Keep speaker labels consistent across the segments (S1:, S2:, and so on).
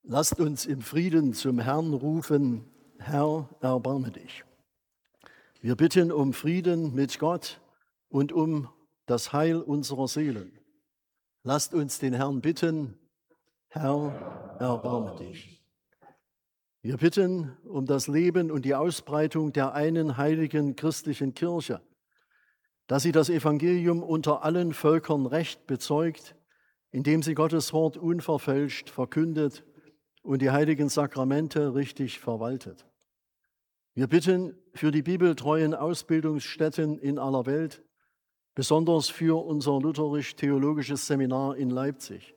S1: Lasst uns im Frieden zum Herrn rufen, Herr, erbarme dich. Wir bitten um Frieden mit Gott und um das Heil unserer Seelen. Lasst uns den Herrn bitten, Herr, erbarme dich. Wir bitten um das Leben und die Ausbreitung der einen heiligen christlichen Kirche, dass sie das Evangelium unter allen Völkern recht bezeugt, indem sie Gottes Wort unverfälscht verkündet und die heiligen Sakramente richtig verwaltet. Wir bitten für die bibeltreuen Ausbildungsstätten in aller Welt, besonders für unser lutherisch-theologisches Seminar in Leipzig.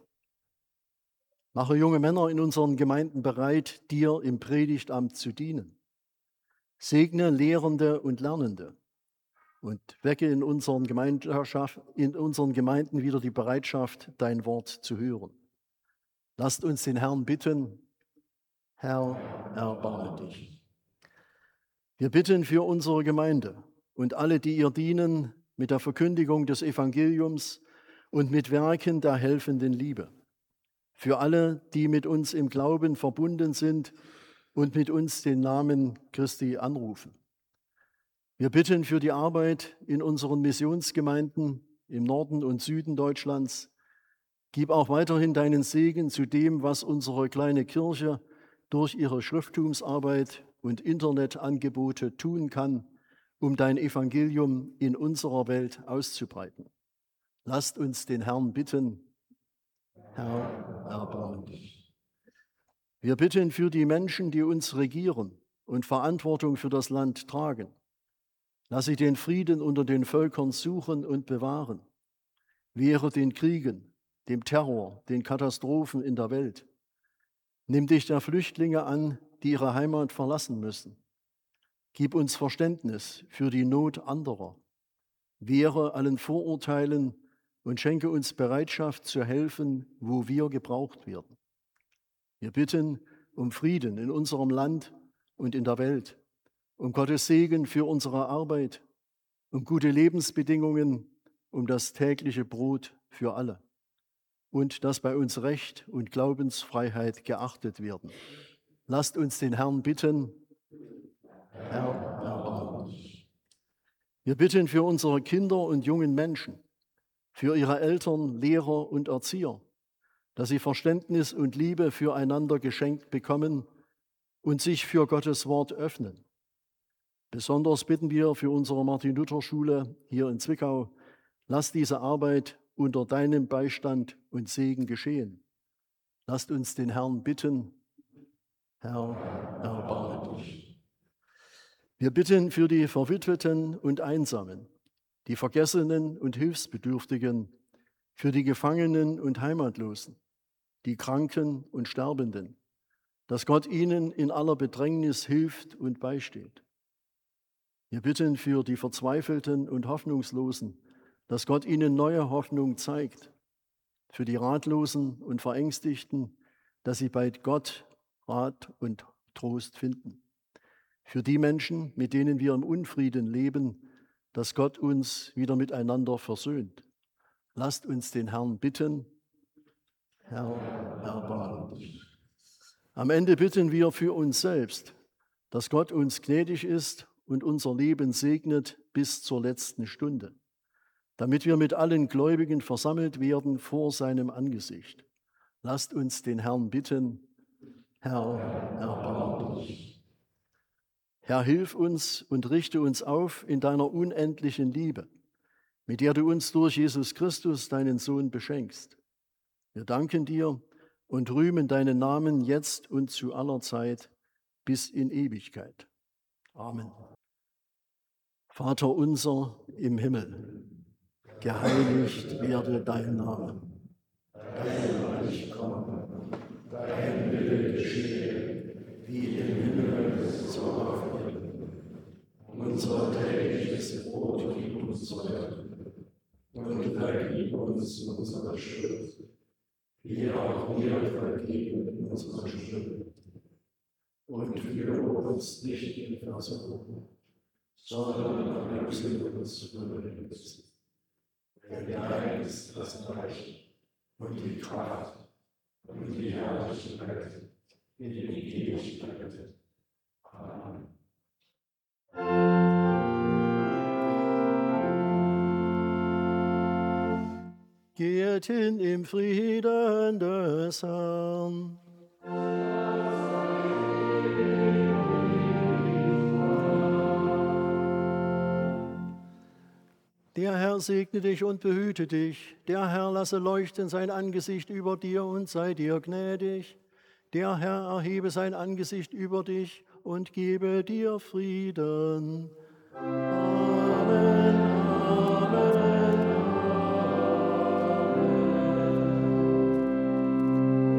S1: Mache junge Männer in unseren Gemeinden bereit, dir im Predigtamt zu dienen. Segne Lehrende und Lernende und wecke in unseren Gemeinden wieder die Bereitschaft, dein Wort zu hören. Lasst uns den Herrn bitten, Herr, erbarme dich. Wir bitten für unsere Gemeinde und alle, die ihr dienen, mit der Verkündigung des Evangeliums und mit Werken der helfenden Liebe. Für alle, die mit uns im Glauben verbunden sind und mit uns den Namen Christi anrufen. Wir bitten für die Arbeit in unseren Missionsgemeinden im Norden und Süden Deutschlands. Gib auch weiterhin deinen Segen zu dem, was unsere kleine Kirche durch ihre Schrifttumsarbeit und Internetangebote tun kann, um dein Evangelium in unserer Welt auszubreiten. Lasst uns den Herrn bitten, Herr, erbarme dich. Wir bitten für die Menschen, die uns regieren und Verantwortung für das Land tragen. Lass sie den Frieden unter den Völkern suchen und bewahren. Wehre den Kriegen, dem Terror, den Katastrophen in der Welt. Nimm dich der Flüchtlinge an, die ihre Heimat verlassen müssen. Gib uns Verständnis für die Not anderer. Wehre allen Vorurteilen und schenke uns Bereitschaft zu helfen, wo wir gebraucht werden. Wir bitten um Frieden in unserem Land und in der Welt, um Gottes Segen für unsere Arbeit, um gute Lebensbedingungen, um das tägliche Brot für alle und dass bei uns Recht und Glaubensfreiheit geachtet werden. Lasst uns den Herrn bitten, Herr, erbarme dich. Wir bitten für unsere Kinder und jungen Menschen, für ihre Eltern, Lehrer und Erzieher, dass sie Verständnis und Liebe füreinander geschenkt bekommen und sich für Gottes Wort öffnen. Besonders bitten wir für unsere Martin-Luther-Schule hier in Zwickau, lass diese Arbeit unter deinem Beistand und Segen geschehen. Lasst uns den Herrn bitten, Herr, erbarme dich. Wir bitten für die Verwitweten und Einsamen, die Vergessenen und Hilfsbedürftigen, für die Gefangenen und Heimatlosen, die Kranken und Sterbenden, dass Gott ihnen in aller Bedrängnis hilft und beisteht. Wir bitten für die Verzweifelten und Hoffnungslosen, dass Gott ihnen neue Hoffnung zeigt. Für die Ratlosen und Verängstigten, dass sie bei Gott Rat und Trost finden. Für die Menschen, mit denen wir im Unfrieden leben, dass Gott uns wieder miteinander versöhnt. Lasst uns den Herrn bitten, Herr, erbarme dich. Am Ende bitten wir für uns selbst, dass Gott uns gnädig ist und unser Leben segnet bis zur letzten Stunde, damit wir mit allen Gläubigen versammelt werden vor seinem Angesicht. Lasst uns den Herrn bitten, Herr, erbarme dich. Herr, hilf uns und richte uns auf in deiner unendlichen Liebe, mit der du uns durch Jesus Christus, deinen Sohn, beschenkst. Wir danken dir und rühmen deinen Namen jetzt und zu aller Zeit bis in Ewigkeit. Amen. Vater unser im Himmel, geheiligt werde dein Name. Dein Reich komme, dein Wille geschehe, wie im Himmel, so auf Erden. Unser tägliches Brot gib uns heute und vergib uns unsere Schuld, wie auch wir vergeben unsere Schuld. Und führe uns nicht in Versuchung, sondern erlöse uns von der Bösen. Denn dein ist das Reich und die Kraft und die Herrlichkeit
S2: in Ewigkeit. Amen.
S1: Geht hin im Frieden des Herrn. Der Herr segne dich und behüte dich. Der Herr lasse leuchten sein Angesicht über dir und sei dir gnädig. Der Herr erhebe sein Angesicht über dich und gebe dir Frieden. Amen.